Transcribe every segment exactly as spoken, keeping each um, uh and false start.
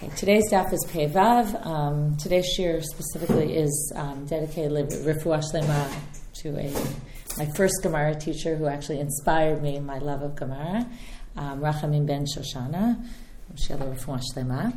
Okay, today's daf is Pei Vav. Um, today's shir specifically is um, dedicated Refuah Shlema to a my first Gemara teacher who actually inspired me in my love of Gemara, um, Rachamim ben Shoshana. Refuah Shlema.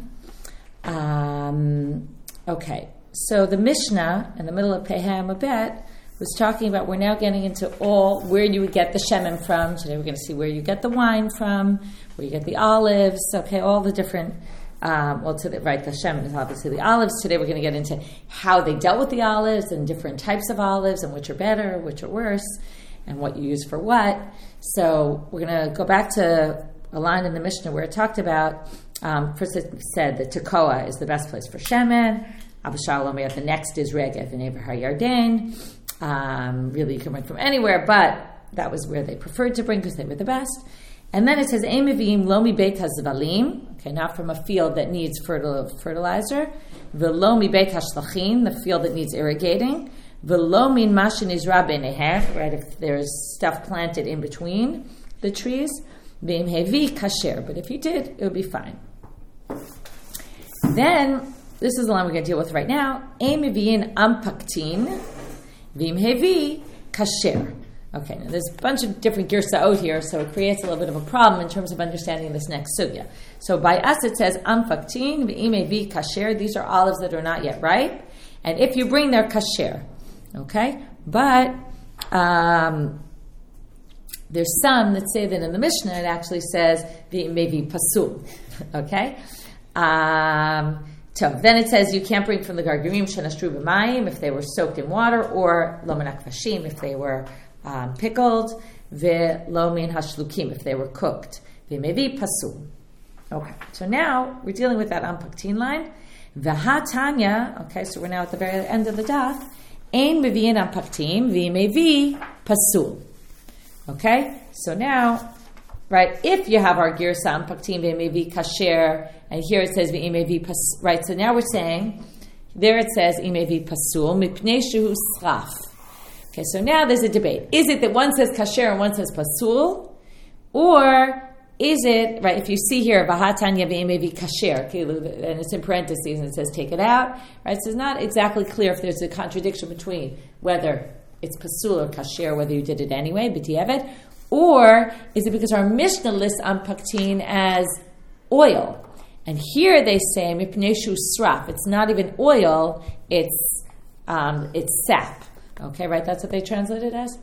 Um, okay, so the Mishnah in the middle of Pei Hamabet was talking about we're now getting into all where you would get the shemen from. Today we're going to see where you get the wine from, where you get the olives. Okay, all the different. Um, well, today, right, the shemen is obviously the olives. Today we're going to get into how they dealt with the olives and different types of olives and which are better, which are worse, and what you use for what. So we're going to go back to a line in the Mishnah where it talked about, um, first it said that Tekoa is the best place for shemen. Abba Shalom, the next is Regev and Ever HaYarden. Um, really, you can bring from anywhere, but that was where they preferred to bring because they were the best. And then it says, Ein mevi'im lo mi beit hazvalim, okay, not from a field that needs fertil- fertilizer, v'lo mi beit hashlachim, the field that needs irrigating, v'lo min ma shenizra b'neiher, right, if there's stuff planted in between the trees, v'im hevi kasher, but if you did, it would be fine. Then, this is the line we're going to deal with right now, Ein mevi'in ampaktin, v'im hevi kasher. Okay, now there's a bunch of different girsaot here, so it creates a little bit of a problem in terms of understanding this next sugya. So by us it says, Amfaktin, v'imevi kasher, these are olives that are not yet ripe, and if you bring their kasher, okay? But um, there's some that say that in the Mishnah it actually says, v'imevi pasul, okay? Um, so then it says you can't bring from the gargarim shenashru b'mayim if they were soaked in water, or lomanak vashim if they were Um, pickled, ve'lo min hashlukim if they were cooked, ve'mevi pasul. Okay, so now we're dealing with that ampaktin line. V'hatanya, okay, so we're now at the very end of the daf. Ein mevi'in ampaktin, ve'mevi pasul. Okay, so now, right, if you have our girsa ampaktin ve'mevi kasher, and here it says ve'mevi pasul, right, so now we're saying, there it says ve'mevi pasul, mipnei shehu sraf. Okay, so now there's a debate. Is it that one says kasher and one says pasul? Or is it, right, if you see here, v'hatanya v'emevi kasher, okay, and it's in parentheses and it says take it out, right, so it's not exactly clear if there's a contradiction between whether it's pasul or kasher, whether you did it anyway, b'di'evet, or is it because our Mishnah lists ampaktin as oil? And here they say, mipnei shu sraf, it's not even oil, it's um, it's sap. Okay, right? That's what they translate it as.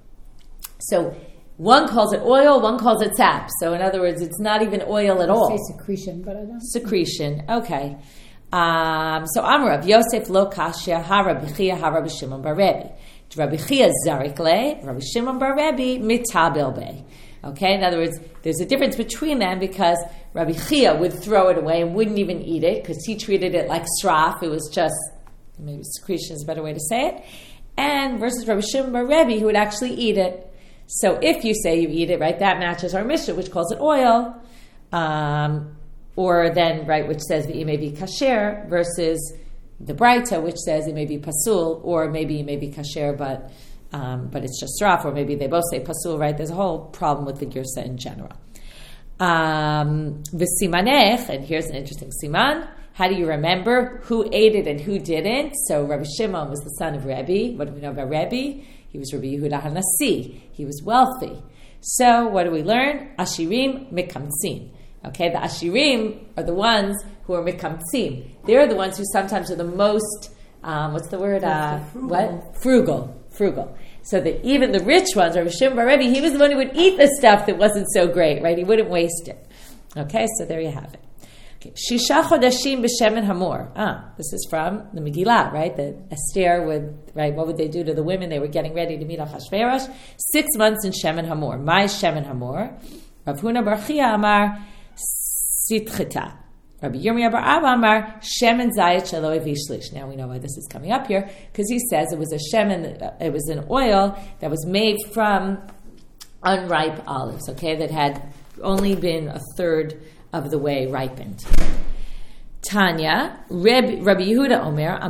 So one calls it oil, one calls it sap. So in other words, it's not even oil at all. I say secretion, but I don't. Secretion. Okay. Um, so Amrav Yosef lo kashya ha Rabbi Chia ha Rabbi Shimon bar Rebbe. Rabbi Chia zarik le, Rabbi Shimon bar Rebbe mitabel be. Okay. In other words, there's a difference between them because Rabbi Chia would throw it away and wouldn't even eat it because he treated it like sraf. It was just, maybe secretion is a better way to say it. And versus Rabbi Shimon bar Rebbe, who would actually eat it. So if you say you eat it, right, that matches our Mishnah, which calls it oil, um, or then, right, which says it may be kasher, versus the Braita, which says it may be pasul, or maybe it may be kasher, but um, but it's just sraf, or maybe they both say pasul, right? There's a whole problem with the girsa in general. Um, V'simanech, and here's an interesting siman. How do you remember who ate it and who didn't? So Rabbi Shimon was the son of Rebbe. What do we know about Rebbe? He was Rabbi Yehuda HaNasi. He was wealthy. So what do we learn? Ashirim mikamtzin. Okay, the Ashirim are the ones who are mikamtzin. They're the ones who sometimes are the most, um, what's the word? Uh, frugal. What? Frugal. Frugal. So that even the rich ones, Rabbi Shimon bar Rebbe, he was the one who would eat the stuff that wasn't so great, right? He wouldn't waste it. Okay, so there you have it. Shisha chodashim b'shemen hamor. Ah, this is from the Megillah, right? The Esther would, right? What would they do to the women? They were getting ready to meet Achashverosh. Six months in shemen hamor. My shemen hamor. Rav Huna bar Chia amar sitchita. Rabbi Yirmiyah bar Abba amar shemen zayit shelo hevi shlish. Now we know why this is coming up here because he says it was a shemen, it was an oil that was made from unripe olives. Okay, that had only been a third of the way ripened. Tanya, Reb, Rabbi Yehuda Omer,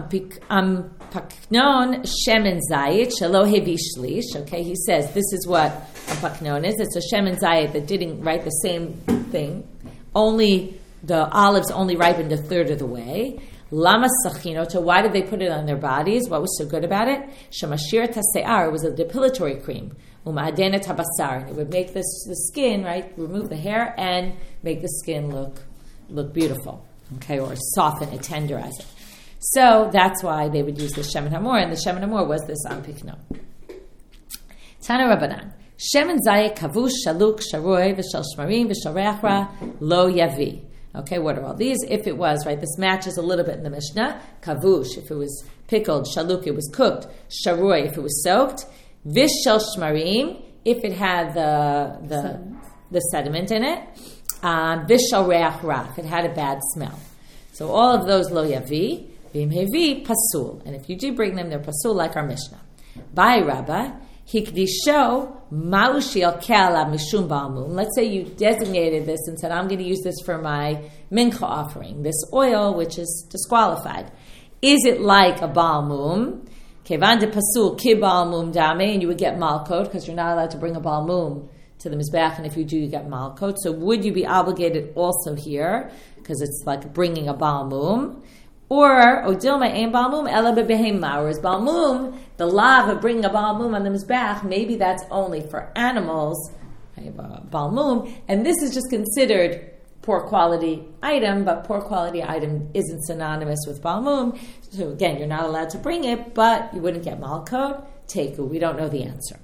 Ampaknon Shemen Zayit Shelo Hevi Shlish. Okay, he says this is what Ampaknon is. It's a Shemen Zayit that didn't write the same thing, only the olives only ripened a third of the way. Lama sachinota, why did they put it on their bodies? What was so good about it? Shemashir tase'ar, it was a depilatory cream. Uma'adena tabasar, it would make this, the skin, right, remove the hair and make the skin look look beautiful, okay, or soften it, tenderize it. So that's why they would use the Shemen Hamor, and the Shemen Hamor was this on Pikno. Tana Rabbanan, Shemen Zayek Kavush Shaluk Sharoy V'Shal Shmarim V'Shal Reachra Lo Yavi. Okay, what are all these? If it was, right, this matches a little bit in the Mishnah. Kavush, if it was pickled. Shaluk, it was cooked. Sharoy, if it was soaked. V'Shal Shmarim, if it had the the sediment, the sediment in it. Uh, V'Shal Reachra, if it had a bad smell. So all of those Lo Yavi. V'im Hevi Pasul. And if you do bring them, they're Pasul like our Mishnah. By Rabbah, Hikdisho Maushil Kala Mishum Balmum. Let's say you designated this and said, I'm going to use this for my mincha offering, this oil which is disqualified. Is it like a Balmum? Kevan de Pasul Ki Balmum Dame, and you would get Malkot because you're not allowed to bring a Balmum to the Mizbeach, and if you do, you get Malkot. So would you be obligated also here because it's like bringing a Balmum? Or Odilma Ein Balmum Ela Bebehema, or is Balmum the law of bringing a Balmum on the Mizbeach? Maybe that's only for animals. I have a Balmum, and this is just considered poor quality item, but poor quality item isn't synonymous with Balmum. So again, you're not allowed to bring it, but you wouldn't get Malkot. Teku, we don't know the answer.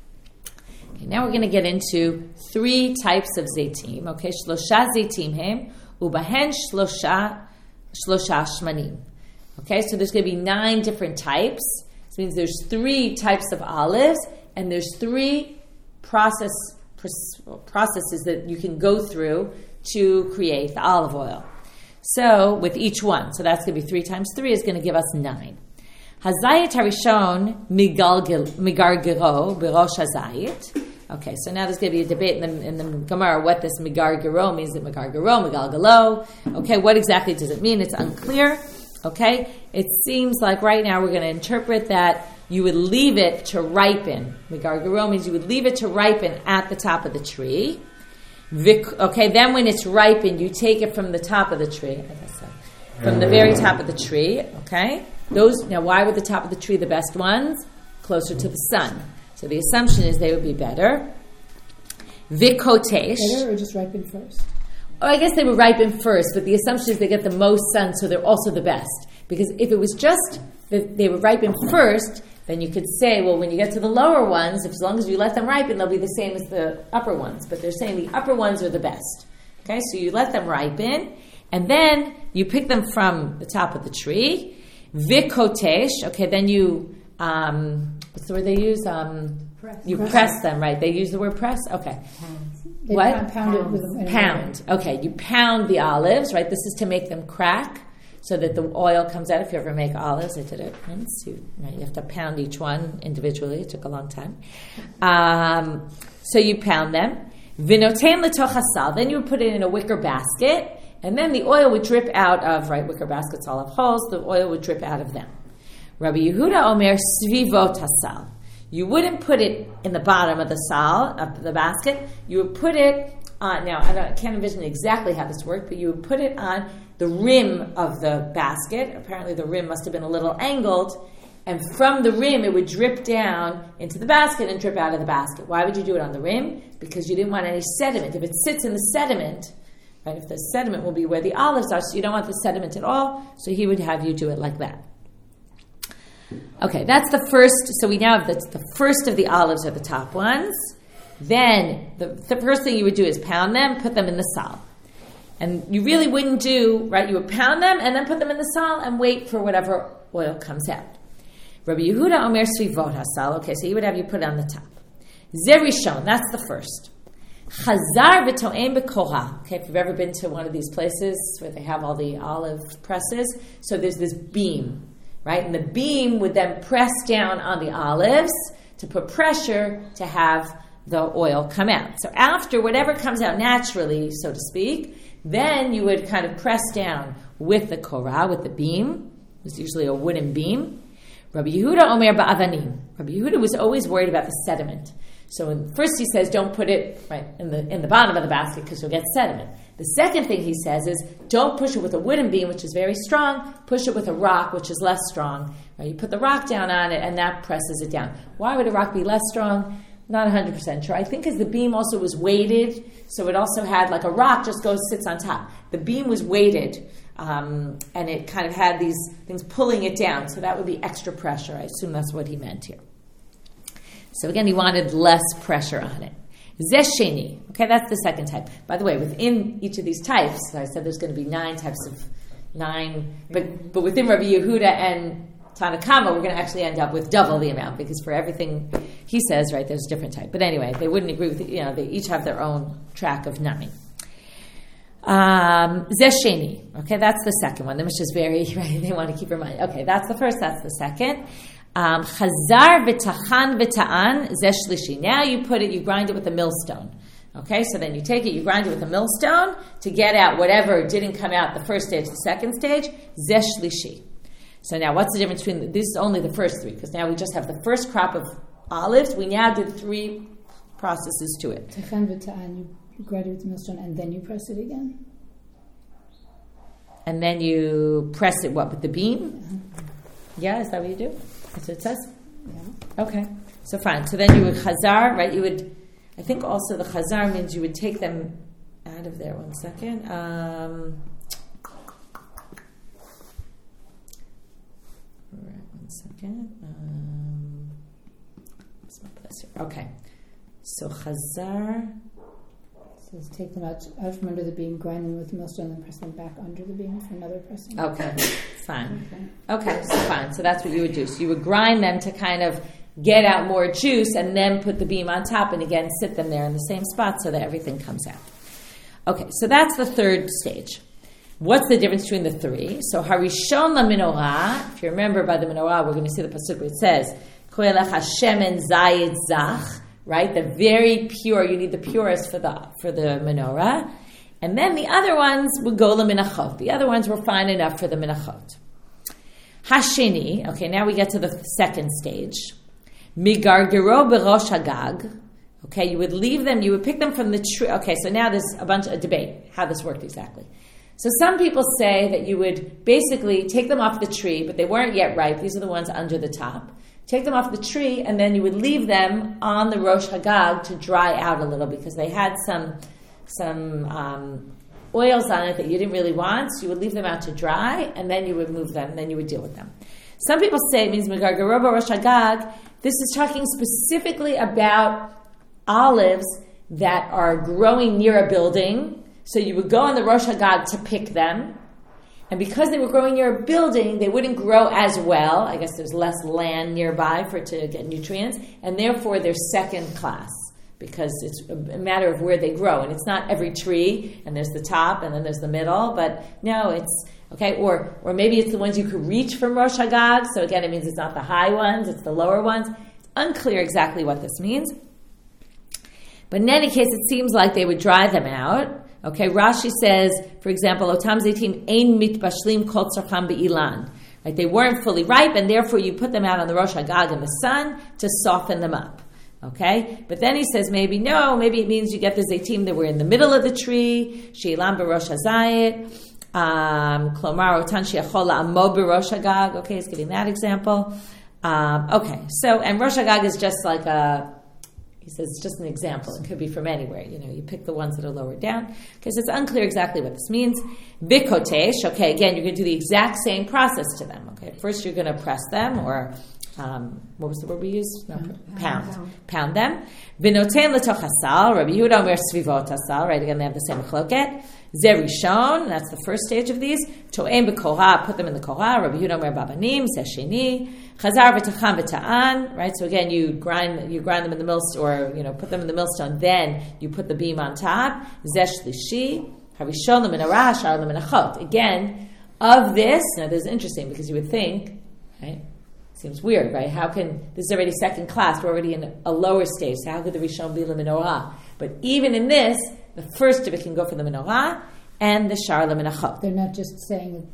Okay, now we're going to get into three types of zaitim. Okay, Shlosha zaitim hem ubahen shlosha. Shlosha shmanim. Okay, so there's going to be nine different types. This means there's three types of olives, and there's three process processes that you can go through to create the olive oil. So with each one, so that's going to be three times three is going to give us nine. Hazayit harishon migargiro b'rosh hazayit. Okay, so now there's going to be a debate in the, in the Gemara what this migargiro means. Is it migargiro, migalgalo? Okay, what exactly does it mean? It's unclear. Okay, it seems like right now we're going to interpret that you would leave it to ripen. Migargiro means you would leave it to ripen at the top of the tree. Vic, okay, then when it's ripened, you take it from the top of the tree. I guess so. From the very top of the tree. Okay, those now. Why were the top of the tree the best ones? Closer to the sun. So the assumption is they would be better. Vikotesh. Better or just ripen first? Oh, I guess they would ripen first, but the assumption is they get the most sun, so they're also the best. Because if it was just that they would ripen first, then you could say, well, when you get to the lower ones, if, as long as you let them ripen, they'll be the same as the upper ones. But they're saying the upper ones are the best. Okay, so you let them ripen, and then you pick them from the top of the tree. Vikotesh. Okay, then you... Um, what's the word they use? Um, press. You press. press them, right? They use the word press? Okay. They what? Pound, pound it with them. Pound. Okay, you pound the olives, right? This is to make them crack so that the oil comes out. If you ever make olives, I did it once. You, right, you have to pound each one individually. It took a long time. Um, so you pound them. Vinotem letoch hasal. Then you would put it in a wicker basket, and then the oil would drip out of, right, wicker baskets all have holes. The oil would drip out of them. Rabbi Yehuda Omer svivot hasal. You wouldn't put it in the bottom of the sal, of the basket. You would put it on, now I, don't, I can't envision exactly how this worked, but you would put it on the rim of the basket. Apparently the rim must have been a little angled, and from the rim it would drip down into the basket and drip out of the basket. Why would you do it on the rim? Because you didn't want any sediment. If it sits in the sediment, right, if the sediment will be where the olives are, so you don't want the sediment at all, so he would have you do it like that. Okay, that's the first. So we now have the, the first of the olives are the top ones. Then the, the first thing you would do is pound them, put them in the sal. And you really wouldn't do, right, you would pound them and then put them in the sal and wait for whatever oil comes out. Rabbi Yehuda Omer svivot hasal. Okay, so he would have you put it on the top. Zerishon, that's the first. Chazar v'to'em b'koha. Okay, if you've ever been to one of these places where they have all the olive presses, so there's this beam. Right, and the beam would then press down on the olives to put pressure to have the oil come out. So after whatever comes out naturally, so to speak, then you would kind of press down with the korah, with the beam. It was usually a wooden beam. Rabbi Yehuda Omer ba'avanim. Rabbi Yehuda was always worried about the sediment. So in, first he says, don't put it right in the in the bottom of the basket because you'll get sediment. The second thing he says is, don't push it with a wooden beam, which is very strong. Push it with a rock, which is less strong. Right? You put the rock down on it, and that presses it down. Why would a rock be less strong? Not one hundred percent sure. I think because the beam also was weighted, so it also had, like a rock just goes, sits on top. The beam was weighted, um, and it kind of had these things pulling it down, so that would be extra pressure. I assume that's what he meant here. So again, he wanted less pressure on it. Zeh sheni. Okay, that's the second type. By the way, within each of these types, I said there's going to be nine types of nine, but but within Rabbi Yehuda and Tanakama, we're going to actually end up with double the amount because for everything he says, right, there's a different type. But anyway, they wouldn't agree with it. You know, they each have their own track of nine. Um, Zeh sheni. Okay, that's the second one. The Mishnah is very, right, they want to keep in mind. Okay, that's the first, that's the second. Um, Chazar v'tachan v'ta'an zeh shlishi. Now you put it, you grind it with a millstone. Okay, so then you take it, you grind it with a millstone to get out whatever didn't come out the first stage, the second stage, zeh shlishi. So now what's the difference between, the, this is only the first three, because now we just have the first crop of olives. We now did three processes to it. Tachan v'ta'an, you grind it with the millstone and then you press it again? And then you press it, what, with the beam? Uh-huh. Yeah, is that what you do? That's what it says? Yeah. Okay, so fine. So then you would chazar, right? You would, I think also the chazar means you would take them out of there. One second. Um, right, one second. Um, let's not put this here. Okay. So chazar. So let's take them out, out from under the beam, grind them with the millstone, and then press them back under the beam for another pressing. Okay, fine. Okay. Okay, so fine. So that's what you would do. So you would grind them to kind of get out more juice and then put the beam on top and again sit them there in the same spot so that everything comes out. Okay, so that's the third stage. What's the difference between the three? So harishon la menorah, if you remember by the menorah, we're going to see the pasuk where it says, Koelech hashemen zayit zach, right? The very pure, you need the purest for the for the menorah. And then the other ones would go the minachot. The other ones were fine enough for the minachot. Hasheni, okay, now we get to the second stage. Migargero berosh hagag. Okay, you would leave them, you would pick them from the tree. Okay, so now there's a bunch of debate how this worked exactly. So some people say that you would basically take them off the tree, but they weren't yet ripe. These are the ones under the top. Take them off the tree, and then you would leave them on the Rosh Hagag to dry out a little because they had some some um, oils on it that you didn't really want. So you would leave them out to dry, and then you would move them, and then you would deal with them. Some people say it means Megargaroba Rosh Hagag. This is talking specifically about olives that are growing near a building. So you would go on the Rosh Hagag to pick them. And because they were growing near a building, they wouldn't grow as well. I guess there's less land nearby for it to get nutrients. And therefore, they're second class because it's a matter of where they grow. And it's not every tree, and there's the top, and then there's the middle. But no, it's, okay, or or maybe it's the ones you could reach from Rosh Hagag. So again, it means it's not the high ones, it's the lower ones. It's unclear exactly what this means. But in any case, it seems like they would dry them out. Okay, Rashi says, for example, Otam Zeitim ein mitbashlim kol tzarcham be'ilan. Right, they weren't fully ripe, and therefore you put them out on the Rosh Hagag in the sun to soften them up. Okay, but then he says maybe no, maybe it means you get the Zeitim that were in the middle of the tree, she'ilan berosh hazayit, klomar otan she'achol la'amod berosh Hagag. Okay, he's giving that example. Um, okay, so and Rosh Hagag is just like a. He says it's just an example. It could be from anywhere. You know, you pick the ones that are lower down because it's unclear exactly what this means. Vikotesh. Okay, again, you're going to do the exact same process to them. Okay, first you're going to press them, or um, what was the word we used? No, pound. Pound, pound them. Vinoten letoch hasal. Rabbi Yehuda omer svivot hasal. Right, again, they have the same chloket. Zerishon. That's the first stage of these. To'em bekorah. Put them in the korah. Rabbi Yehuda omer babanim. Zeshini. Chazar v'tachan v'ta'an, right? So again, you grind you grind them in the millstone, or you know, put them in the millstone. Then you put the beam on top. Zeh shlishi, harishon l'minarah, shar l'minachot. Again, of this, now this is interesting because you would think, right? Seems weird, right? How can this is already second class? We're already in a lower stage. So how could the rishon be l'minorah? But even in this, the first of it can go for the menorah and the shar l'minachot. They're not just saying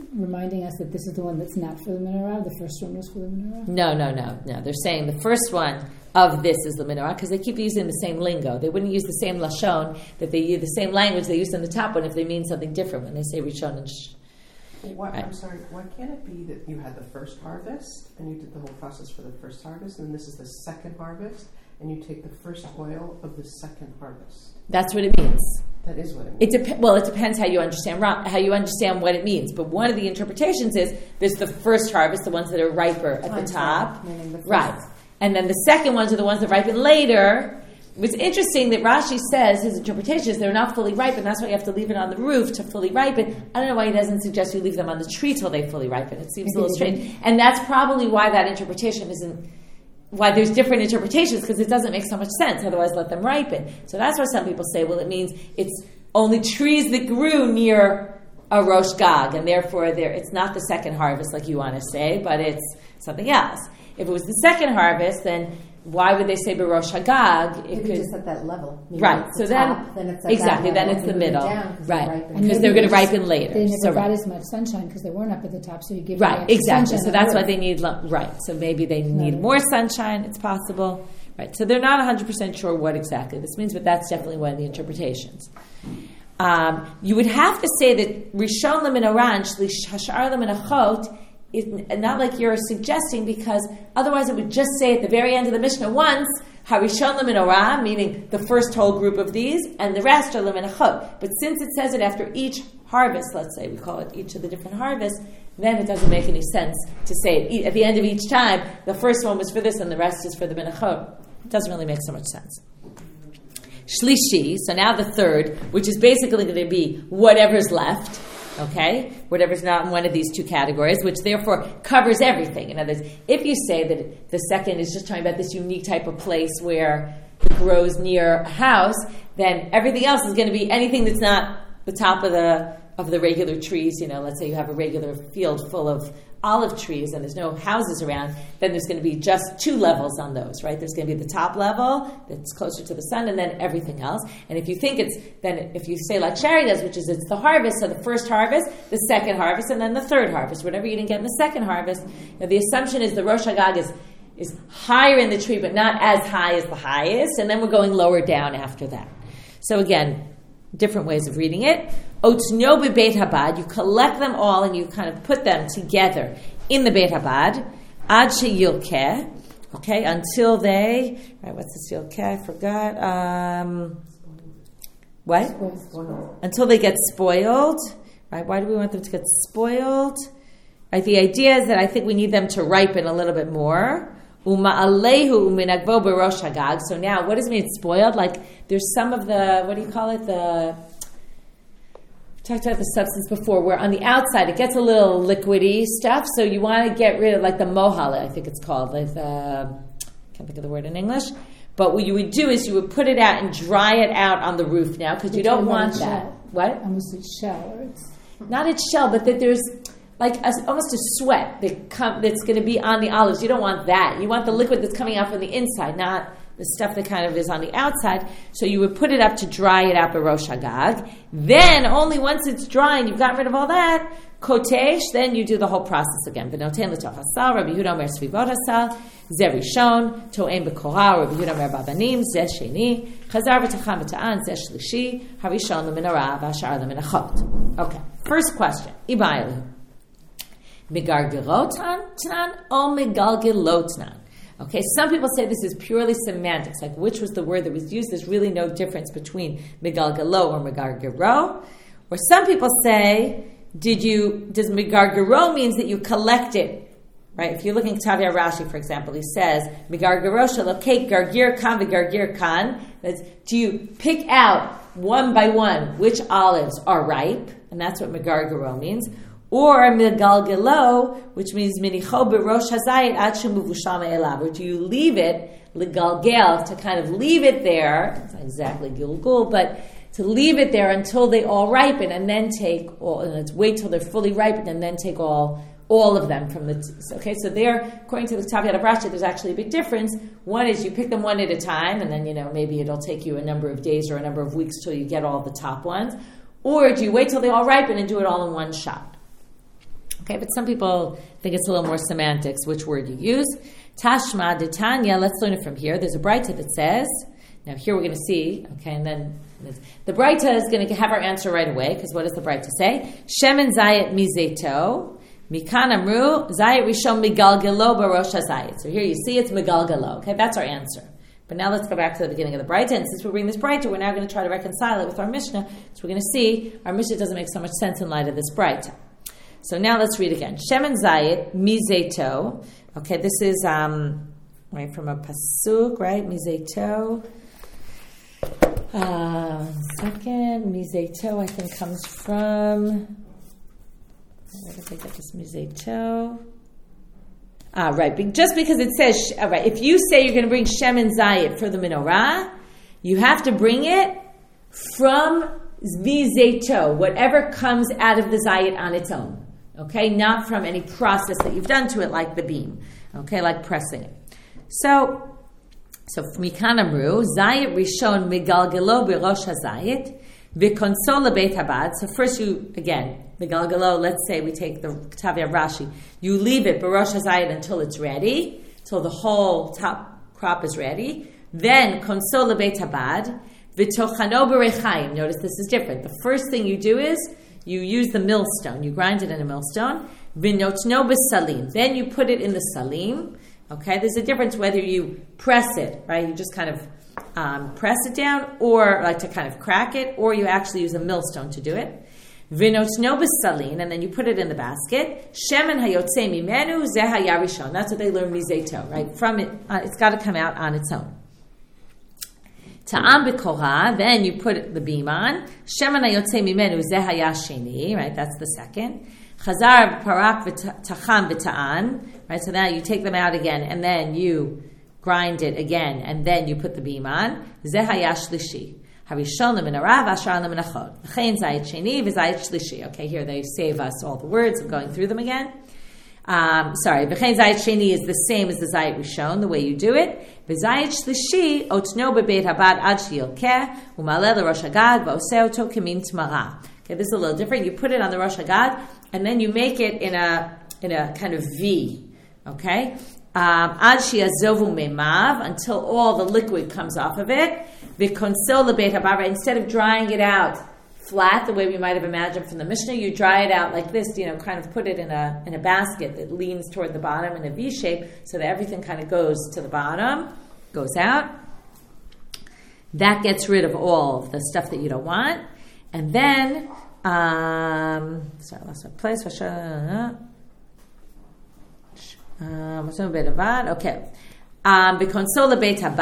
reminding us that this is the one that's not for the menorah? The first one was for the menorah? No, no, no, no. They're saying the first one of this is the menorah because they keep using the same lingo. They wouldn't use the same lashon, that they use the same language they used in the top one if they mean something different when they say rishon and sh. Why, I'm sorry, why can't it be that you had the first harvest and you did the whole process for the first harvest and then this is the second harvest and you take the first oil of the second harvest? That's what it means. That is what it means. It dep- well, it depends how you understand how you understand what it means. But one of the interpretations is there's the first harvest, the ones that are riper at the top, the right? And then the second ones are the ones that ripen later. It's interesting that Rashi says his interpretation is they're not fully ripened. That's why you have to leave it on the roof to fully ripen. I don't know why he doesn't suggest you leave them on the tree till they fully ripen. It seems a little strange. And that's probably why that interpretation isn't, why there's different interpretations, because it doesn't make so much sense. Otherwise, let them ripen. So that's why some people say, well, it means it's only trees that grew near a Rosh Gag, and therefore there it's not the second harvest like you want to say, but it's something else. If it was the second harvest, then why would they say Berosh Hagag? It Maybe could, just at that level. Maybe right. it's So the then, top, then it's at exactly, that then level. it's the Maybe middle, down 'cause right? they're ripening. Because they're going to ripen later. They never so, got right. as much sunshine because they weren't up at the top, so you give Right, them the extra exactly. sunshine So on that's the why roof. they need, lo- right. So maybe they need Right. more sunshine, it's possible. Right. So they're not one hundred percent sure what exactly this means, but that's definitely one of the interpretations. Um, you would have to say that Rishon Leminaran, Shlish Hashar Leminachot, is not like you're suggesting, because otherwise it would just say at the very end of the Mishnah once, Harishon Leminarah, meaning the first whole group of these, and the rest are Leminachot. But since it says it after each harvest, let's say, we call it each of the different harvests, then it doesn't make any sense to say it at the end of each time, the first one was for this and the rest is for the Menachot. It doesn't really make so much sense. Shlishi, so now the third, which is basically going to be whatever's left, okay? Whatever's not in one of these two categories, which therefore covers everything. In other words, if you say that the second is just talking about this unique type of place where it grows near a house, then everything else is going to be anything that's not the top of the of the regular trees. You know, let's say you have a regular field full of olive trees and there's no houses around, then there's going to be just two levels on those, right? There's going to be the top level that's closer to the sun and then everything else. And if you think it's, then if you say like Shari does, which is it's the harvest, so the first harvest, the second harvest, and then the third harvest, whatever you didn't get in the second harvest, you know, the assumption is the Rosh Hagag is, is higher in the tree, but not as high as the highest, and then we're going lower down after that. So again, different ways of reading it. Otno b'Beit Habad, you collect them all and you kind of put them together in the Beit Habad. Ad sheyilkeh, okay, until they, right, what's this yilkeh? I forgot. Um, what? Spoiled. Until they get spoiled, right? Why do we want them to get spoiled? Right, the idea is that I think we need them to ripen a little bit more. Uma'alehu minagvo b'rosh hagag. So now, what does it mean spoiled? Like, there's some of the, what do you call it? The, we talked about the substance before, where on the outside it gets a little liquidy stuff, so you want to get rid of, like the mohale, I think it's called. Like the, I can't think of the word in English. But what you would do is you would put it out and dry it out on the roof now, because you don't want that. Shell. What? Almost a shell. Or it's Not its shell, but that there's like a, almost a sweat that come, that's going to be on the olives. You don't want that. You want the liquid that's coming out from the inside, not the stuff that kind of is on the outside. So you would put it up to dry it out by Rosh Hagag. Then, only once it's dry and you've gotten rid of all that, kotesh, then you do the whole process again. V'noten l'toch hasal, Rabbi Yehuda omer svivot hasal, ze rishon, to'em b'korah, Rabbi Yehuda omer babanim, ze sheni, chazar v'tacham v'ta'an, ze shlishi, harishon l'minarah, v'ashar l'minachot. Okay, first question. Ibayilu. Megargerotan tnan or megalgelotnan? Okay, some people say this is purely semantics, like which was the word that was used. There's really no difference between megalgelo or megargero. Or some people say, did you, does megargero means that you collect it, right? If you're looking at Tavia Rashi, for example, he says, megargero shalokek gargir kan megargir kan. That's, do you pick out one by one which olives are ripe? And that's what megargero means. Or megalgelo, which means minicho berosh hazayit ad shemuvusham elav, or do you leave it legalgel, to kind of leave it there? It's not exactly gilgul, but to leave it there until they all ripen, and then take all, and let's wait till they're fully ripened, and then take all all of them from the. T- okay, so there, according to the Taviyat of Rashi, there's actually a big difference. One is you pick them one at a time, and then you know maybe it'll take you a number of days or a number of weeks till you get all the top ones. Or do you wait till they all ripen and do it all in one shot? Okay, but some people think it's a little more semantics, which word you use. Tashma d'Tanya, let's learn it from here. There's a Braita that says, now here we're going to see, okay, and then the Braita is going to have our answer right away, because what does the Braita say? Shemen zayit mizeto, mikan amru, zayit rishon migalgalo barosh hazayit. So here you see it's migalgalo, okay, that's our answer. But now let's go back to the beginning of the Braita, and since we're reading this Braita, we're now going to try to reconcile it with our Mishnah, so we're going to see our Mishnah doesn't make so much sense in light of this Braita. So now let's read again. Shemen zayit mizeto. Okay, this is um, right from a pasuk, right? Mizeto. Uh, second, mizeto I think comes from. Where did I get this mizeto? Ah, right. Just because it says, all right, if you say you're going to bring shemen zayit for the menorah, you have to bring it from mizeto, whatever comes out of the zayit on its own. Okay, not from any process that you've done to it, like the beam. Okay, like pressing it. So, so mikan amru zayit rishon migalgalo b'rosh hazayit v'konsol lebeit habad. So first, you again migalgalo. Let's say we take the Tavia Rashi. You leave it b'rosh hazayit until it's ready, till the whole top crop is ready. Then konsol lebeit habad v'tochano b'rechaim. Notice this is different. The first thing you do is you use the millstone. You grind it in a millstone. V'notno b'salim. Then you put it in the salim. Okay, there's a difference whether you press it, right? You just kind of um, press it down, or like to kind of crack it, or you actually use a millstone to do it. V'notno b'salim, and then you put it in the basket. Shemen hayotze mimenu zeh hayarishon. That's what they learn mizeto, right? From it, uh, it's got to come out on its own. Ta'am b'korah, then you put the beam on. Shemen hayotze mimenu zeh hayasheni, right? That's the second. Chazar parak v'tacham v'ta'an, right? So now you take them out again, and then you grind it again, and then you put the beam on. Zeh hayash shlishi. Harishon leminarav, ashar leminachod. V'chein zayit sheni v'zayit shlishi. Okay, here they save us all the words. I'm going through them again. Um, sorry, v'chein zayit sheni is the same as the zayit rishon, the way you do it. V'zayit shlishi otno bebeit habad ad sheyilkeh u'maleh l'rosh hagad v'oseh oto kemin t'mara. Okay, this is a little different. You put it on the rosh hagad, and then you make it in a in a kind of V. Okay, ad sheyazovu memav, until all the liquid comes off of it. V'konsol lebeit habad. Instead of drying it out flat, the way we might have imagined from the Mishnah, you dry it out like this. You know, kind of put it in a in a basket that leans toward the bottom in a V shape, so that everything kind of goes to the bottom, goes out. That gets rid of all of the stuff that you don't want. And then, um, sorry, I lost my place. Okay. Um, so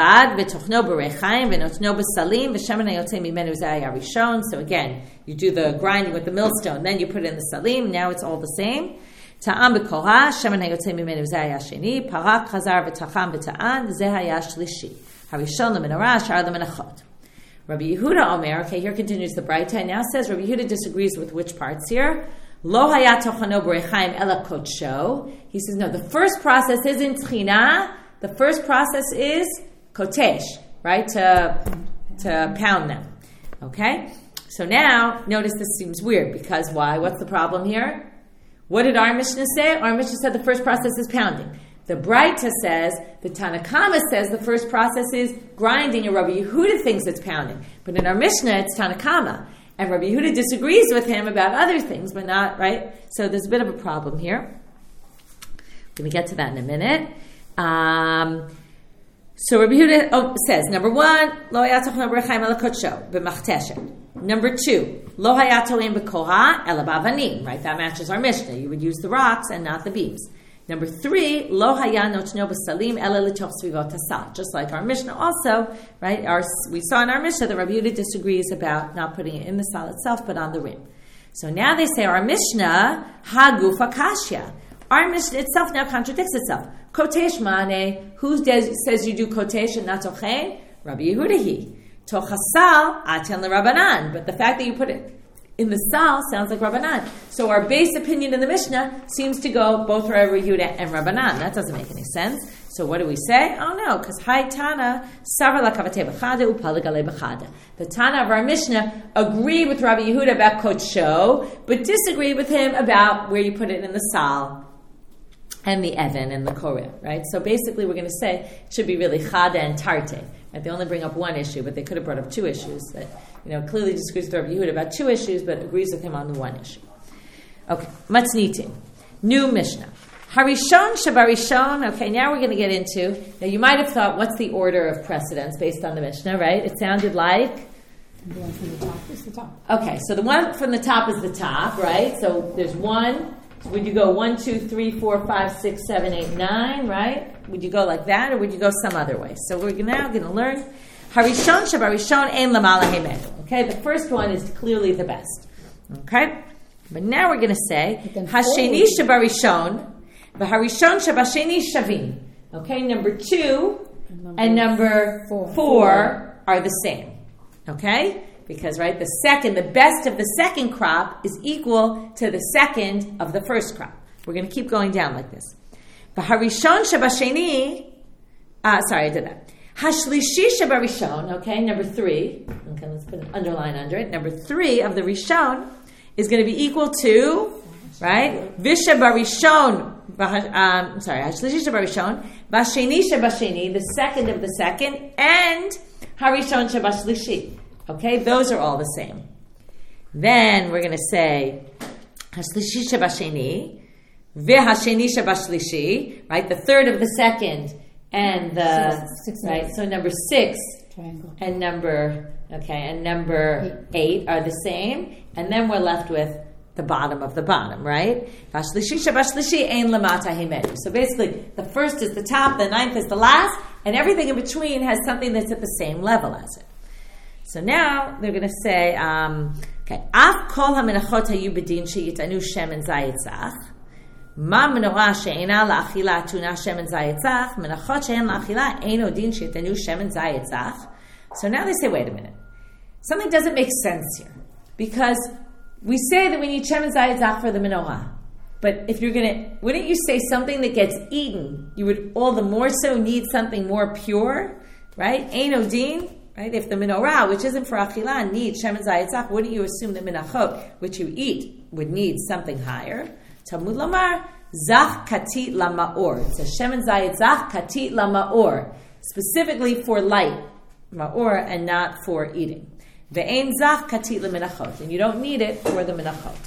again, you do the grinding with the millstone, then you put it in the salim. Now it's all the same. Ta'am b'korah, shemen hayotze mimenu zeh haya sheni, parak chazar v'tacham v'ta'an, zeh haya shlishi. Harishon leminarah, shar leminachot. Rabbi Yehuda Omer, okay, here continues the Braita, and now says Rabbi Yehuda disagrees with which parts here. Lo haya tochano b'rechaim ela kotsho. He says, no, the first process isn't tchina. The first process is kotesh, right, to, to pound them. Okay? So now, notice this seems weird, because why? What's the problem here? What did our Mishnah say? Our Mishnah said the first process is pounding. The Braita says, the Tanna Kama says the first process is grinding, and Rabbi Yehuda thinks it's pounding. But in our Mishnah, it's Tanna Kama. And Rabbi Yehuda disagrees with him about other things, but not, right? So there's a bit of a problem here. We're going to get to that in a minute. Um, so Rabbi Yehuda oh, says, number one, Lo hayatoch b'rechaim ela kotsho, b'machteshet. Number two, Lo hayatolim b'koha ela b'avanim. Right, that matches our Mishnah. You would use the rocks and not the beams. Number three, lo haya notno b'salim ela l'toch svivot hasal. Just like our Mishnah also, right? Our, we saw in our Mishnah that Rabbi Yehuda disagrees about not putting it in the sal itself, but on the rim. So now they say our Mishnah, haguf akashya. Our Mishnah itself now contradicts itself. Kotesh mane, who does, says you do kotesh and not tochein? Rabbi Yehuda he. Tochasal aten l'Rabbanan. But the fact that you put it in the sal sounds like Rabbanan. So our base opinion in the Mishnah seems to go both Rabbi Yehuda and Rabbanan. That doesn't make any sense. So what do we say? Oh no, because Hai Tana, Savar Lakavate Bechada, Upaligale Bechada. The Tana of our Mishnah agreed with Rabbi Yehuda about Kodsho, but disagreed with him about where you put it in the Sal and the Evan and the Koreh, right? So basically we're going to say it should be really Chada and Tarte. Right? They only bring up one issue, but they could have brought up two issues. That, you know, clearly disagrees with Rabbi Yehuda about two issues, but agrees with him on the one issue. Okay, Matznitin. New Mishnah. Harishon Shabarishon. Okay, now we're going to get into, now you might have thought, what's the order of precedence based on the Mishnah, right? It sounded like... The one from the top is the top. Okay, so the one from the top is the top, right? So there's one... So would you go one, two, three, four, five, six, seven, eight, nine, right? Would you go like that, or would you go some other way? So we're now going to learn Harishon Shabarishon Ein Lamala Hemenu. Okay, the first one is clearly the best. Okay, but now we're going to say Hasheni Shabarishon, V'Harishon Shabasheni Shavin. Okay, number two and number, and number four. four are the same. Okay. Because, right, the second, the best of the second crop is equal to the second of the first crop. We're going to keep going down like this. V'harishon shabasheni, uh, sorry, I did that. Hashlishi shabarishon, okay, number three. Okay, let's put an underline under it. Number three of the rishon is going to be equal to, right, vishabarishon, um, sorry, hashlishi shabarishon, vasheni shabasheni, the second of the second, and harishon shabashlishi. Okay, those are all the same. Then we're going to say Hashlishi Shabasheni, V'Hasheni Shabashlishi, right? The third of the second and the six, six, right. Eight. So number six Triangle. and number okay and number eight. eight are the same, and then we're left with the bottom of the bottom, right? Hashlishi Shabashlishi Ein Lamata Himenu. So basically, the first is the top, the ninth is the last, and everything in between has something that's at the same level as it. So now they're going to say, um, okay, Af kol hamenachot hayu bedin sheyitanu shemen zayitzach, ma menorah she'ena la'achila tuna shemen zayitzach, menachot she'en la'achila ein odin sheyitanu shemen zayitzach. So now they say, wait a minute, something doesn't make sense here, because we say that we need shemen zayitzach for the menorah, but if you're going to, wouldn't you say something that gets eaten, you would all the more so need something more pure, right? Ein odin. Right? If the menorah, which isn't for achila, needs shemen zayitzach, wouldn't you assume the menachot, which you eat, would need something higher? Talmud lamar, zach katit lamaor. It's a shemen zayitzach katit lamaor, specifically for light, maor, and not for eating. Ve'ein zach katit lemenachot, and you don't need it for the menachot.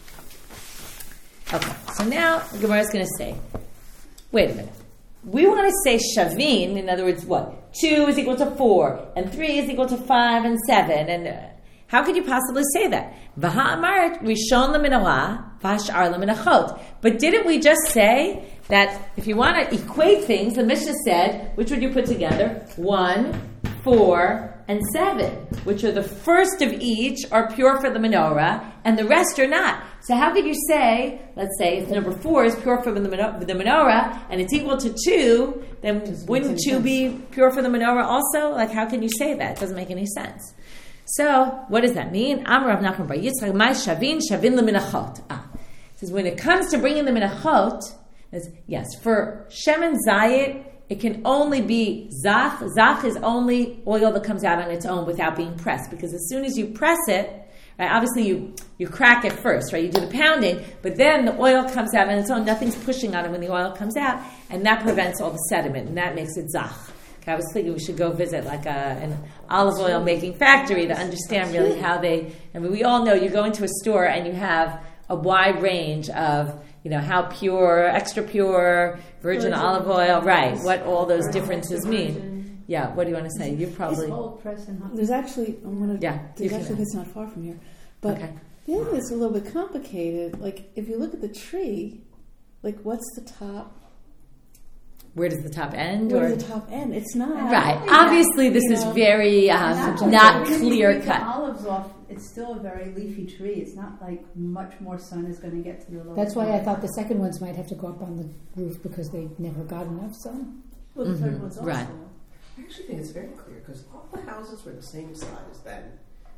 Okay, so now the Gemara is going to say, wait a minute. We want to say shavin, in other words, what? Two is equal to four, and three is equal to five and seven, and uh, how could you possibly say that? V'ha'amaret rishon lemenorah, v'hashar lemenachot. But didn't we just say that if you want to equate things, the Mishnah said, which would you put together? One, four, and seven, which are the first of each are pure for the menorah, and the rest are not. So how could you say, let's say, if number four is pure for the menorah, the menorah and it's equal to two, then wouldn't two be pure for the menorah also? Like, how can you say that? It doesn't make any sense. So, what does that mean? Amar Rav Nachman bar Yitzchak, my shavin, shavin leminachot. Ah, it says when it comes to bringing the minachot, yes, for shemen zayit, it can only be zach. Zach is only oil that comes out on its own without being pressed, because as soon as you press it, right, obviously you, you crack it first, right? You do the pounding, but then the oil comes out on its own. Nothing's pushing on it when the oil comes out, and that prevents all the sediment, and that makes it zach. Okay, I was thinking we should go visit like a, an olive oil making factory to understand really how they, I mean, we all know you go into a store and you have a wide range of, you know, how pure, extra pure, virgin, virgin olive oil, right, what all those differences mean. Yeah, what do you want to say? You probably... There's actually, I'm gonna, yeah, there's actually, it's not far from here, but okay. The other thing that's a little bit complicated, like if you look at the tree, like what's the top? Where does the top end? Where or? does the top end? It's not. Right. Obviously, this is know, very um, not, not clear cut. Olives off. It's still a very leafy tree. It's not like much more sun is going to get to the lower. That's why I thought the second ones might have to go up on the roof because they never got enough sun. Well, the mm-hmm. third one's also. Right. I actually think it's very clear because all the houses were the same size then.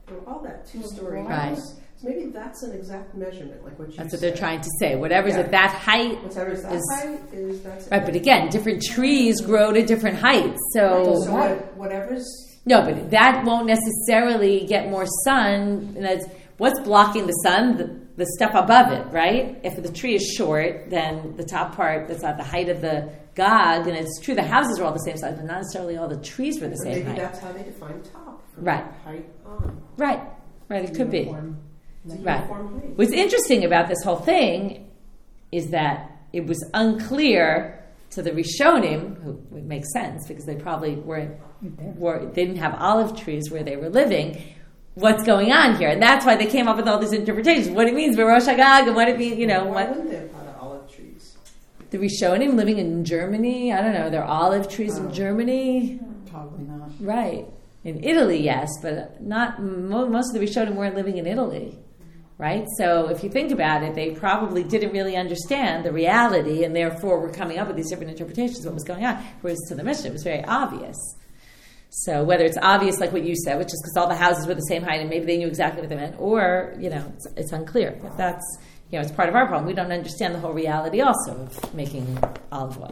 Well, all that two-story Right. house. So maybe that's an exact measurement, like what you That's said. what they're trying to say. Whatever's Yeah. at that height. Whatever's that is- height is that's it. Right, but again, different trees grow to different heights. So, So what, whatever's no, but that won't necessarily get more sun. And that's, what's blocking the sun? The, the stuff above it, right? If the tree is short, then the top part that's at the height of the gog, and it's true the houses are all the same size, but not necessarily all the trees were the same maybe height. that's how they define top. From Right. Height on. Right, right, it could be. Uniform- it's a Right. uniform height. What's interesting about this whole thing is that it was unclear to the Rishonim, who would make sense because they probably weren't, were, they didn't have olive trees where they were living, what's going on here. And that's why they came up with all these interpretations. What it means for Rosh Hagag and what it means, you know. Why what wouldn't they have had olive trees? the Rishonim living in Germany, I don't know, there are olive trees in Oh. Germany. Probably not. Right. In Italy, yes, but not mo- most of the Rishonim weren't living in Italy, right? So if you think about it, they probably didn't really understand the reality, and therefore were coming up with these different interpretations of what was going on. Whereas to the Mishnah, it was very obvious. So whether it's obvious, like what you said, which is because all the houses were the same height, and maybe they knew exactly what they meant, or you know, it's, it's unclear. But that's you know, it's part of our problem. We don't understand the whole reality also of making olive oil.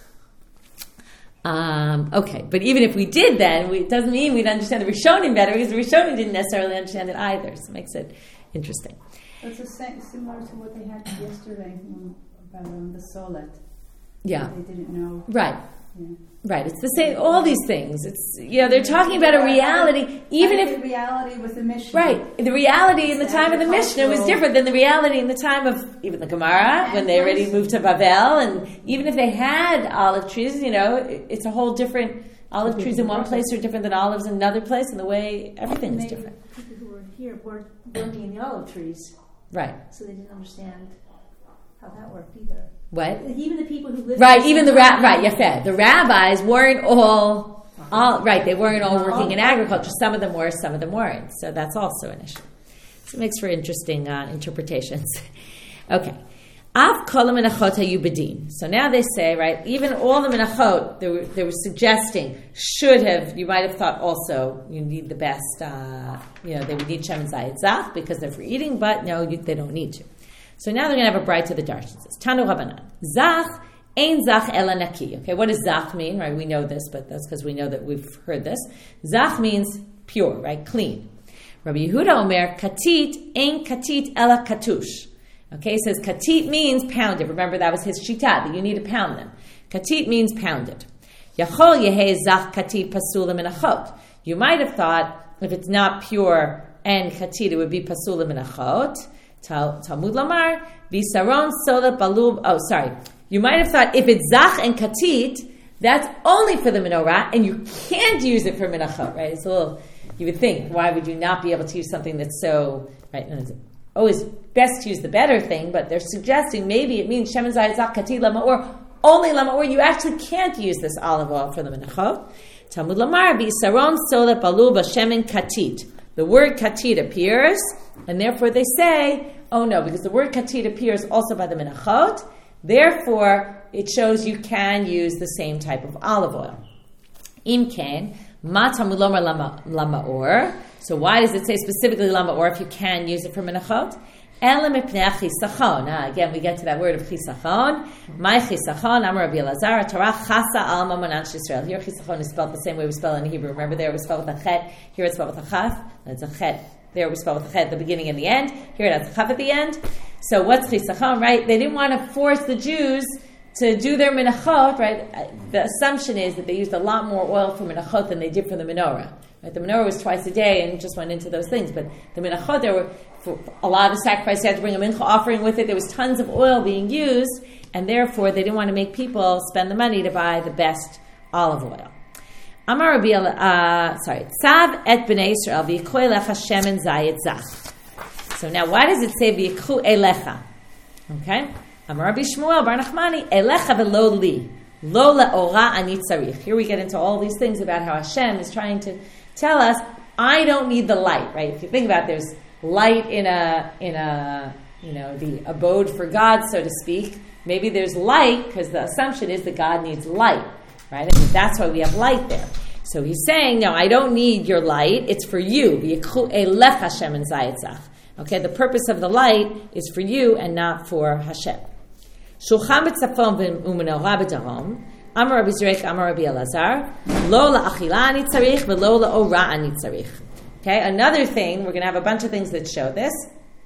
Um, okay, but even if we did then, we, it doesn't mean we'd understand the Rishonim better, because the Rishonim didn't necessarily understand it either, so it makes it interesting. It's the same, similar to what they had yesterday um, about um, the solet. Yeah, They didn't know. right, Yeah. right. It's the same, all these things. It's, you know, they're talking about a reality, even Like if, the reality with the Mishnah. right, the reality in the time of the Mishnah was Agricultural. different than the reality in the time of even the Gemara, when they already moved to Babel, and even if they had olive trees, you know, it, it's a whole different, olive trees in one place are different than olives in another place, and the way everything is Maybe different. people who were here weren't working in the olive trees, Right. so they didn't understand how that worked either. What? Like, even the people who lived Right, in even the ra- right, yeah, the rabbis weren't all, all right. They weren't all working in agriculture. Some of them were, some of them weren't. So that's also an issue. So it makes for interesting uh, interpretations. Okay, Av kol menachot hayu bedin. So now they say, right, even all the menachot they were, they were suggesting should have. You might have thought also you need the best. Uh, you know, they would need shem zayit zach because they're for eating, but no, you, they don't need to. So now they're going to have a bright to the darshan. It says, Tanu Rabbanan, Zach ein Zach ela naki. Okay, what does Zach mean? Right, we know this, but that's because we know that we've heard this. Zach means pure, right, clean. Rabbi Yehuda Omer, Katit ein Katit ela katush. Okay, he says Katit means pounded. Remember, that was his shita, that you need to pound them. Katit means pounded. Yachol yehei Zach Katit pasulim minachot. You might have thought, if it's not pure and Katit, it would be pasulim minachot. Talmud Lamar, Visaron Sola Balub. Oh, sorry. You might have thought if it's Zach and Katit, that's only for the menorah, and you can't use it for minachot, right? It's a little, you would think, why would you not be able to use something that's so, right? And it's always best to use the better thing, but they're suggesting maybe it means Shem Zayit Zach Katit Lama, or only Lama, or you actually can't use this olive oil for the minachot. Talmud Lamar, Visaron Sola Balub Shemen Katit. The word katit appears, and therefore they say, oh no, because the word katit appears also by the menachot, therefore it shows you can use the same type of olive oil. Im ken, ma tamud lomar lama or. So why does it say specifically lama or if you can use it for menachot? Ela mipnei chisachon. Ah, again, we get to that word of chisachon. My chisachon, Amar Rabbi Elazar, Torah chasa alma monash Yisrael. Here chisachon is spelled the same way we spell it in Hebrew. Remember there it was spelled with a chet. Here it's spelled with a chaf. It's a chet. There it was spelled with a chet at the beginning and the end. Here it has a chaf at the end. So what's chisachon, right? They didn't want to force the Jews to do their menachot, right? The assumption is that they used a lot more oil for menachot than they did for the menorah. Right? The menorah was twice a day and just went into those things. But the menachot, there were for a lot of the sacrifice, you had to bring a mincha offering with it. There was tons of oil being used, and therefore they didn't want to make people spend the money to buy the best olive oil. Amar Rabbi, uh, sorry, Tzav et b'nei Yisrael v'yikhu elecha shemen zayit zach. So now, why does it say v'yikhu elecha? Okay, Amar Rabbi Shmuel bar Nachmani elecha v'lo li lo le'ora ani tzarich. Here we get into all these things about how Hashem is trying to tell us, I don't need the light. Right? If you think about it, there's light in a in a you know the abode for God, so to speak. Maybe there's light because the assumption is that God needs light, right? And that's why we have light there. So he's saying, no, I don't need your light. It's for you. Okay, the purpose of the light is for you and not for Hashem. Shulchan b'tzafon u'menorah b'darom. Amar Rabbi Zurek, Amar Rabbi Elazar. Lo la'achila ani tzarich v'lo la'ora ani tzarich. Okay, another thing, we're going to have a bunch of things that show this.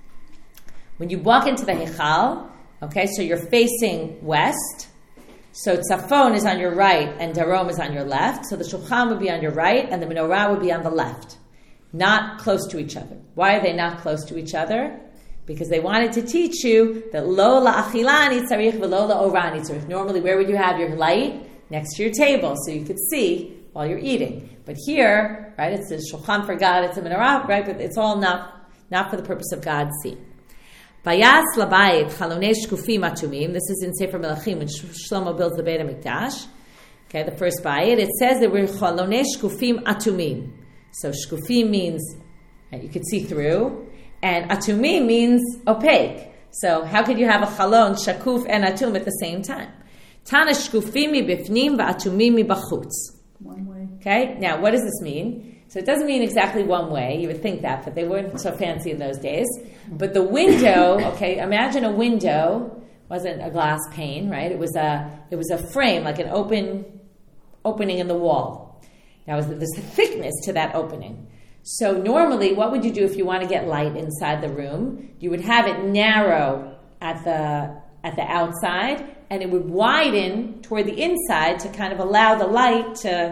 When you walk into the Heichal, okay, so you're facing west. So tzafon is on your right and darom is on your left. So the shulchan would be on your right and the menorah would be on the left. Not close to each other. Why are they not close to each other? Because they wanted to teach you that lo la'achilani tzarich v'lo la'orani tzarich. Normally, where would you have your light? Next to your table, so you could see while you're eating. But here, right, it's a shulchan for God, it's a menorah, right, but it's all not, not for the purpose of God seeing. Bayas labayit chalonei shkufim atumim. This is in Sefer Melachim when Shlomo builds the Beit HaMikdash. Okay, the first bayit. It says that we're chalonei shkufim atumim. So shkufim means right, you could see through, and atumim means opaque. So how could you have a chalon, shakuf, and atum at the same time? Tana shkufim mi bifnim va'atumim mi bachutz. One way. Okay, now what does this mean? So it doesn't mean exactly one way. You would think that, but they weren't so fancy in those days. But the window, okay, imagine a window wasn't a glass pane, right? It was a it was a frame, like an open opening in the wall. Now there's a thickness to that opening. So normally, what would you do if you want to get light inside the room? You would have it narrow at the at the outside, and it would widen toward the inside to kind of allow the light to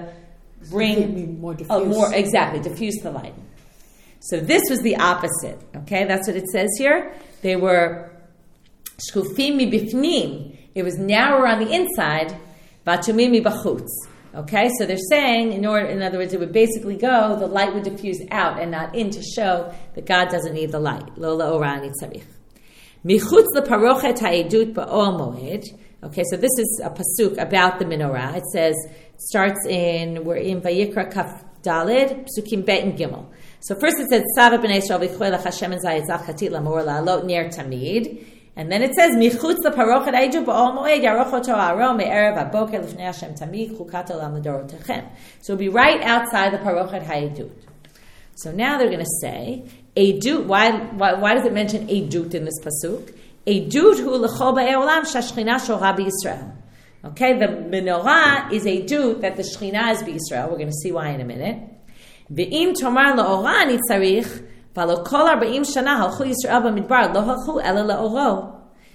bring more diffuse. Oh, more exactly, diffuse the light. So this was the opposite. Okay, that's what it says here. They were shkufim mi bifnim. It was narrower on the inside, v'atumim mi bachutz. Okay, so they're saying, in order, in other words, it would basically go, the light would diffuse out and not in to show that God doesn't need the light. Lo la'ora ani tzarich. Michutz leparochet ha'edut ba'ol moed. Okay, so this is a pasuk about the menorah. It says, it starts in, we're in Vayikra Kaf Dalid, psukim bet and gimel. So first it says, Sara b'nei Yisrael v'yichoi l'Hashem en zayit zach chatit l'mor la'alot ner tamid. And then it says, Michutz leparochet ha'edut ba'ol moed, yaroch oto ha'aron me'erev ha'boker l'fnei Hashem tamid, chukato l'amidorotechem. So it'll be right outside the parochet ha'edut. So now they're going to say, Edut, why, why, why does it mention Edut in this pasuk? Edut hu l'chol ba'ei olam shashchina shora b'Yisrael. Okay, the menorah is Edut that the Shekhinah is b'Yisrael. We're going to see why in a minute. Ve'im tomar la'ora ani tzarich, v'alo kol arba'im shana halchu Yisrael b'midbar, lo halchu ela la'oro.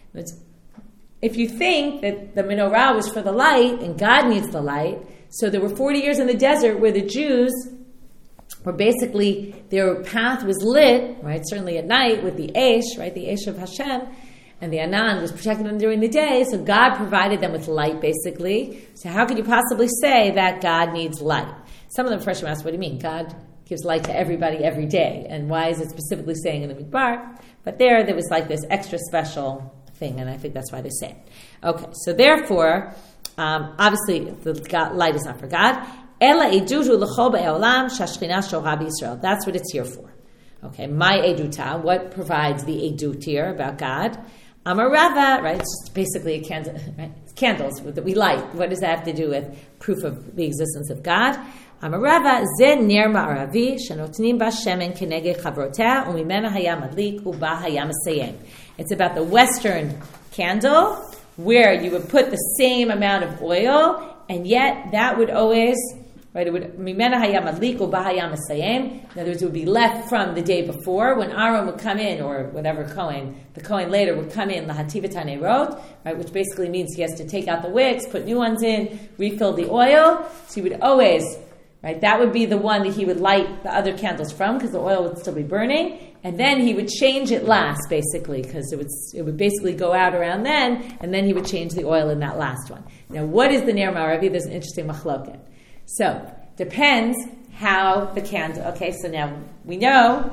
If you think that the menorah was for the light, and God needs the light, so there were forty years in the desert where the Jews where basically their path was lit, right, certainly at night with the Eish, right, the Eish of Hashem, and the Anan was protecting them during the day, so God provided them with light, basically. So how could you possibly say that God needs light? Some of them first ask, what do you mean? God gives light to everybody every day, and why is it specifically saying in the Midbar? But there, there was like this extra special thing, and I think that's why they say it. Okay, so therefore, um, obviously, the God, light is not for God. Ela edutu l'chol ba'olam shashchina shora b'Yisrael. That's what it's here for. Okay, my eduta, what provides the edut here about God? Amarava, right? It's just basically a candle, right? It's candles that we light. What does that have to do with proof of the existence of God? Amarava ze ner ma'aravi shenotnim ba shemen keneged chavrotea umimena haya madlik uba haya masayem. It's about the western candle where you would put the same amount of oil, and yet that would always, right, it would, mimena haya madlik uba haya masayem. In other words, it would be left from the day before when Aaron would come in, or whatever Kohen, the Kohen later would come in, lahativat hanerot, right, which basically means he has to take out the wicks, put new ones in, refill the oil. So he would always, right, that would be the one that he would light the other candles from, because the oil would still be burning, and then he would change it last, basically, because it would it would basically go out around then, and then he would change the oil in that last one. Now, what is the ner ma'aravi? There's an interesting machloket. So, depends how the candle. Okay, so now we know.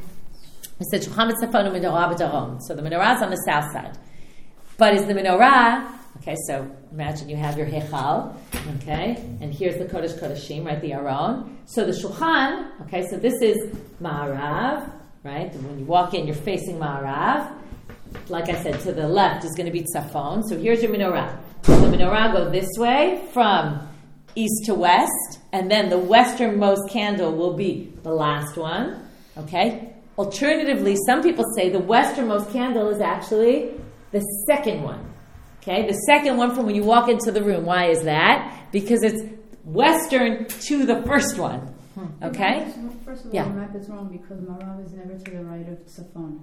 We said shulchan b'tzafon u'menorah b'darom. So the menorah is on the south side, but is the menorah? Okay, so imagine you have your heichal, okay, and here's the kodesh kodeshim, right, the aron. So the shulchan, okay, so this is ma'arav, right? And when you walk in, you're facing ma'arav. Like I said, to the left is going to be tzafon. So here's your menorah. So the menorah go this way from east to west, and then the westernmost candle will be the last one. Okay? Alternatively, some people say the westernmost candle is actually the second one. Okay? The second one from when you walk into the room. Why is that? Because it's western to the first one. Okay? First of all, Yeah. the map is wrong because Marav is never to the right of Safon.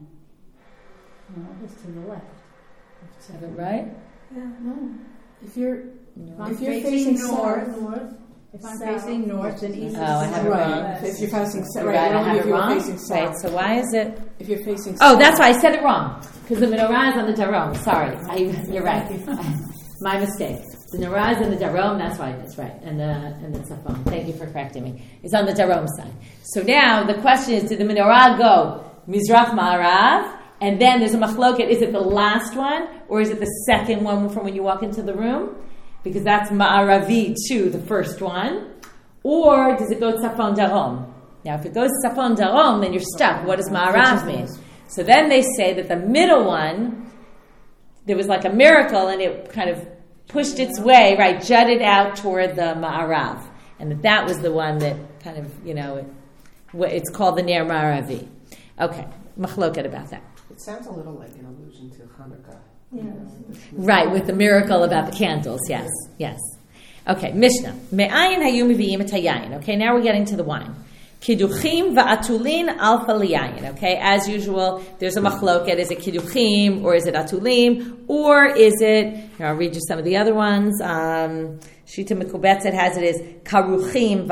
Marav is to the left. Is that right? Yeah. No. If you're If I'm If you're facing, facing north, south- north, if I'm south, facing north, then east is Oh, I to have the it right. wrong. If you're facing south, You're right, right, I only have if it you're wrong. facing south. Right, so why is it? If you're facing Oh, south. that's why I said it wrong. Because the menorah is on the darom. Sorry, I, you're right. My mistake. The menorah is on the darom. That's why it's right. And the and the tzafon. Thank you for correcting me. It's on the darom side. So now the question is: did the menorah go mizrach ma'arav? And then there's a machloket. Is it the last one or is it the second one from when you walk into the room? Because that's ma'aravi to the first one. Or does it go tzafon darom? Now, if it goes tzafon darom, then you're stuck. What does ma'arav mean? So then they say that the middle one, there was like a miracle and it kind of pushed its way, right, jutted out toward the ma'arav. And that that was the one that kind of, you know, it, it's called the Ner Ma'aravi. Okay, machloket about that. It sounds a little like an allusion to Hanukkah. Yeah. Right, with the miracle about the candles, yes, yes. Okay, Mishnah. Me'ayin hayu mevi'im et hayayin. Okay, now we're getting to the wine. Kidduchim va'atulin alfa liyayin. Okay, as usual, there's a machloket. Is it kidduchim or is it atulim? Or is it, here, I'll read you some of the other ones. Um, Shita Mekubetzet has it as karuchim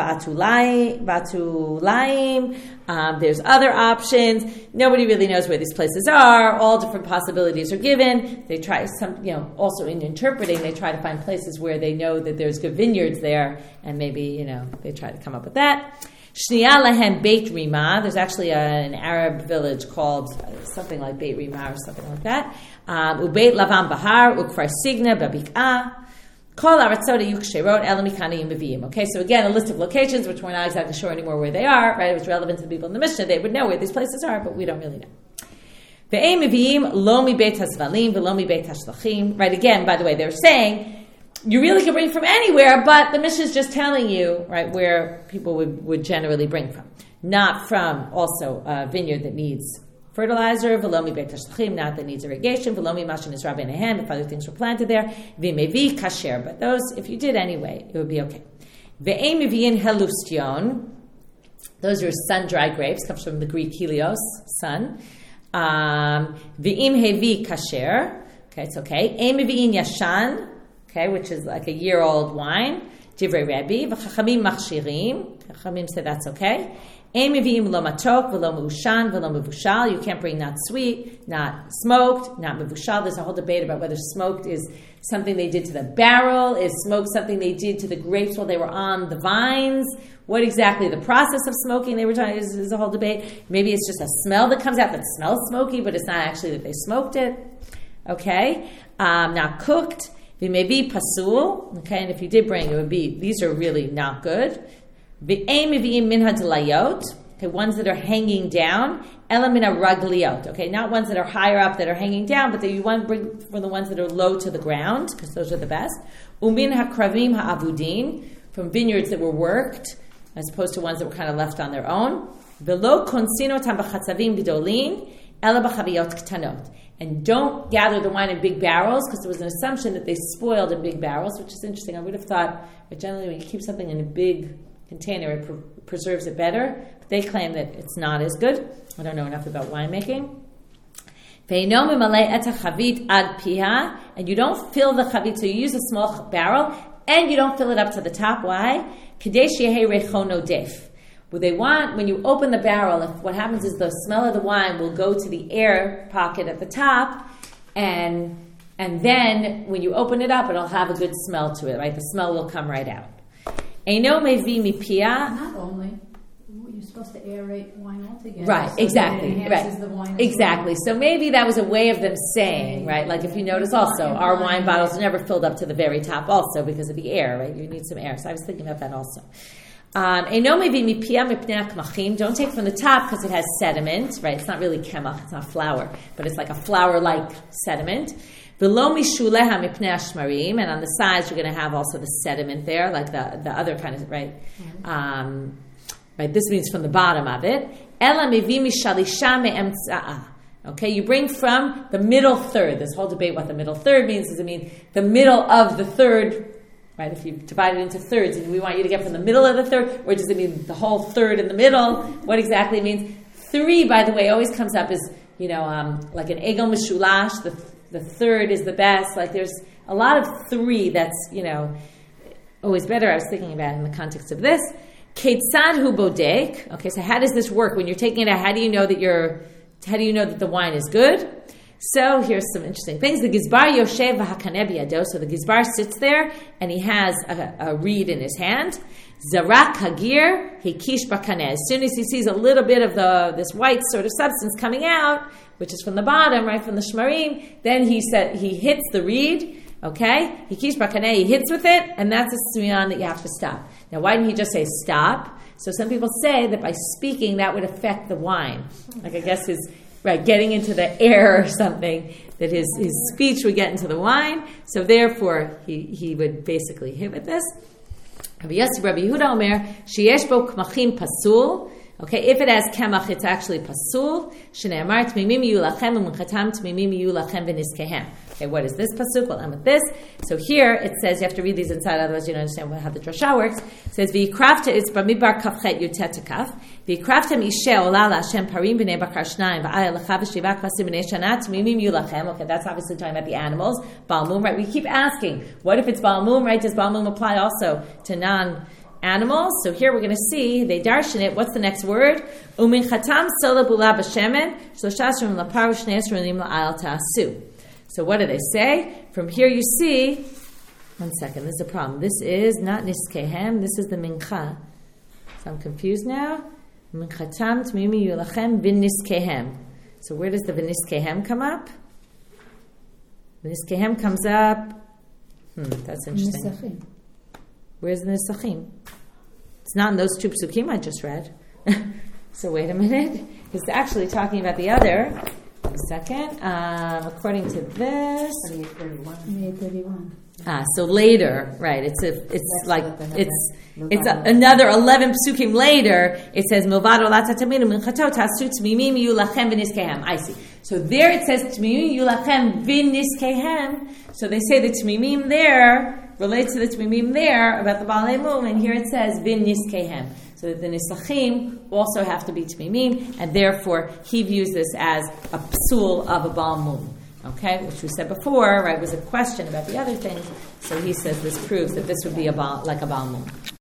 va'atulayim. Um, there's other options. Nobody really knows where these places are. All different possibilities are given. They try some, you know, also in interpreting, they try to find places where they know that there's good vineyards there, and maybe, you know, they try to come up with that. Shniya lahem Beit Rima. There's actually a, an Arab village called uh, something like Beit Rima or something like that. Um, Ubeit Lavan Bahar, Ukfar Signa, Babik'ah. Kol Aratzot Yuksherot Elamikana Yimavim. Okay, so again, a list of locations, which we're not exactly sure anymore where they are, right? It was relevant to the people in the Mishnah. They would know where these places are, but we don't really know. Ve'em Mivim, Lo Mi Beit HaSvalim, Ve'lo Mi Beit HaShlachim. Right, again, by the way, they're saying, you really can bring from anywhere, but the Mishnah is just telling you, right, where people would, would generally bring from. Not from also a vineyard that needs fertilizer, velomi beit hashchachim, not that needs irrigation, velomi mashin is rabbi nehem, if other things were planted there, v'mevi kasher, but those, if you did anyway, it would be okay. Ve'em mevi'in helustion, those are sun-dried grapes, comes from the Greek helios, sun. Um, Ve'im hevi kasher, okay, it's okay. Em mevi'in yashan, okay, which is like a year-old wine, divrei Rebbe, v'chachamim machshirim, chachamim say that's okay. You can't bring not sweet, not smoked, not mevushal. There's a whole debate about whether smoked is something they did to the barrel, is smoked something they did to the grapes while they were on the vines. What exactly the process of smoking they were trying is, is a whole debate. Maybe it's just a smell that comes out that smells smoky, but it's not actually that they smoked it. Okay, um, not cooked. It may be pasul. Okay, and if you did bring, it would be these are really not good. Okay, ones that are hanging down. Elamina ragliot. Okay, not ones that are higher up that are hanging down, but that you want to bring for the ones that are low to the ground, because those are the best. Umin hakravim ha'avudim, from vineyards that were worked, as opposed to ones that were kind of left on their own. Velo konsino tam b'chatzavim g'dolin, ela b'chaviyot k'tanot. And don't gather the wine in big barrels, because there was an assumption that they spoiled in big barrels, which is interesting. I would have thought, but generally when you keep something in a big container, it pre- preserves it better. But they claim that it's not as good. I don't know enough about winemaking. And you don't fill the chavit, so you use a small barrel, and you don't fill it up to the top. Why? What they want, when you open the barrel, if what happens is the smell of the wine will go to the air pocket at the top, and and then when you open it up, it'll have a good smell to it, right? The smell will come right out. Not only, you're supposed to aerate wine altogether. Right, so exactly. That it enhances Right. the wine as exactly. well. So maybe that was a way of them saying, right? Like if you notice also, our wine bottles are never filled up to the very top also because of the air, right? You need some air. So I was thinking about that also. Um, don't take from the top because it has sediment, right? It's not really kemach, it's not flour, but it's like a flour-like sediment. V'lo mishuleha mipnei hashmarim, and on the sides you're going to have also the sediment there, like the, the other kind of, right? Um, right, this means from the bottom of it. Ela mivi mishalisha me'emtza'ah. Okay, you bring from the middle third. This whole debate what the middle third means. Does it mean the middle of the third? Right, if you divide it into thirds, and we want you to get from the middle of the third, or does it mean the whole third in the middle? What exactly it means? Three, by the way, always comes up as, you know, um, like an egel mishulash. The the third is the best. Like there's a lot of three that's, you know, always better. I was thinking about it in the context of this. Ketzad hu bodek. Okay, so how does this work? When you're taking it out, how do you know that you're, how do you know that the wine is good? So here's some interesting things. The Gizbar Yoshev v'hakaneh biyado. So the Gizbar sits there and he has a, a reed in his hand. Zarak hagir hikish bakaneh. As soon as he sees a little bit of the this white sort of substance coming out, which is from the bottom, right from the shmarim, then he said he hits the reed. Okay, hikish bakaneh. He hits with it, and that's a suyan that you have to stop. Now, why didn't he just say stop? So some people say that by speaking that would affect the wine. Like I guess his. Right, getting into the air or something, that his, his speech would get into the wine. So therefore, he, he would basically hit with this. Rabbi Yossi, Rabbi Yehuda Omer, sheyesh bo kmachim pasul. Okay, if it has kemach, it's actually pasul. Shneimar tmimim yu lachem u'munchatam tmimim yu lachem v'niskehem. Okay, what is this pasuk? Well, I'm with this. So here it says, you have to read these inside, otherwise you don't understand how the drasha works. It says, v'yikrafta, it's Bamidbar kafchet yutet tekaf. V'yikraftem ishe ola la'ashem parim b'nei bakar shnayim v'aya lecha v'shivak vasim b'nei shanat tmimim yu lachem. Okay, that's obviously talking about the animals. Baal Mum, right? We keep asking, what if it's Baal Mum, right? Does Baal Mum apply also to non animals? So here we're going to see, they darshan it. What's the next word? Umin chatam sola bula b'shemen shlosha lapar v'shnei esronim la'al ta'asu. So what do they say? From here you see, one second, this is a problem. This is not niskehem, this is the mincha. So I'm confused now. Minchatam tmimi yulachem v'niskehem. So where does the v'niskehem come up? V'niskehem comes up, hmm, that's interesting. Nisachim. Where's the nisachim? It's not in those two psukim I just read. So wait a minute. It's actually talking about the other. A second. Um, according to this, twenty-eight thirty-one. Ah, so later, right? It's a, it's That's like it's it's a, another eleven psukim later. It says milvado latataminim minchato tasu tmimim yulachem v'niskehem. I see. So there it says tmimim yulachem v'niskehem. So they say the tmimim there relates to the tmimim there about the Baalei Mum, and here it says v'niskehem. So that the nisachim also have to be tmimim, and therefore he views this as a psul of a Baal Mum. Okay, which we said before, right, was a question about the other things. So he says this proves that this would be a Baal, like a Baal Mum.